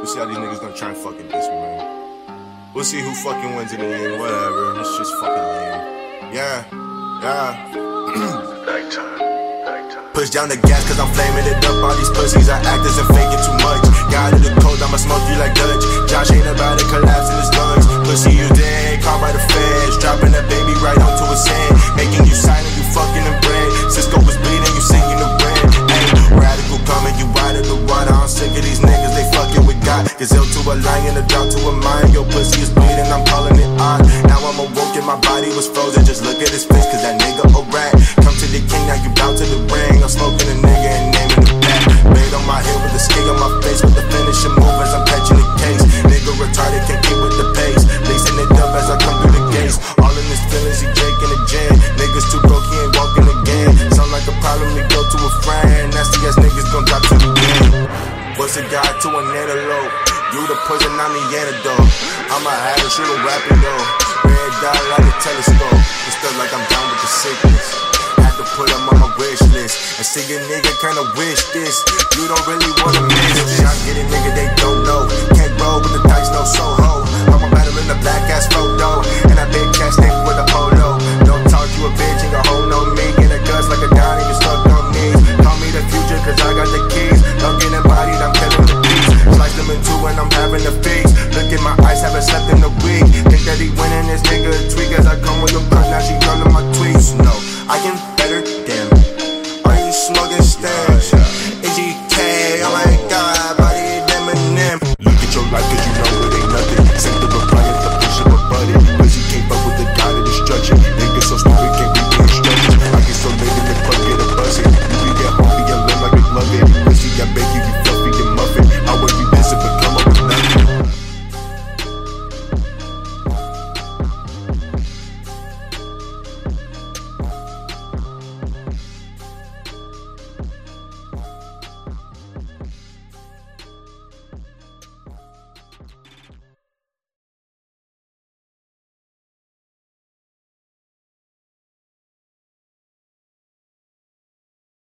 see how these niggas gonna try and fucking diss me, man. We'll see who fucking wins in the end, whatever. It's just fucking lame. Yeah. Nighttime. Push down the gas cause I'm flaming it up. All these pussies are actors and faking too much. Got in the cold, I'ma smoke you like Dutch. Josh ain't about to collapse in his lungs. Pussy, you dead, caught by the feds. Dropping that baby right onto his hand. Making you silent, you fucking in bread. Cisco was bleeding, you singing the red. Ay, radical coming, you out of the water. I'm sick of these niggas, they fucking with God. Gazelle to a lion, a dog to a mind. Your pussy is bleeding, I'm calling it odd. Now I'm awoke and my body was frozen. Just look at his face cause that nigga a rat. Come to the king, now you bout to the ring. I'm smoking a nigga and naming the back. Blade on my head with the ski on my face. With the finishing move as I'm catching the case. Nigga retarded, can't keep with the pace. Lacing it up as I come through the gates. All in his feelings, he Jake in the jam. Niggas too broke, he ain't walking again. Sound like a problem, we go to a friend. Nasty ass niggas gon' drop to the game. What's a guy to an antelope? You the poison, I'm the antidote. I'ma have a shit rapping though. Red dot like a telescope. It's still like I'm down with the sickness. To put them on my wish list. And see a nigga kinda wish this. You don't really wanna miss it. Shot get it, nigga, they don't know. Can't roll with the dice, no Soho. I'm a battle in the black ass photo. And I big cash neck with a polo. Don't talk, you a bitch and your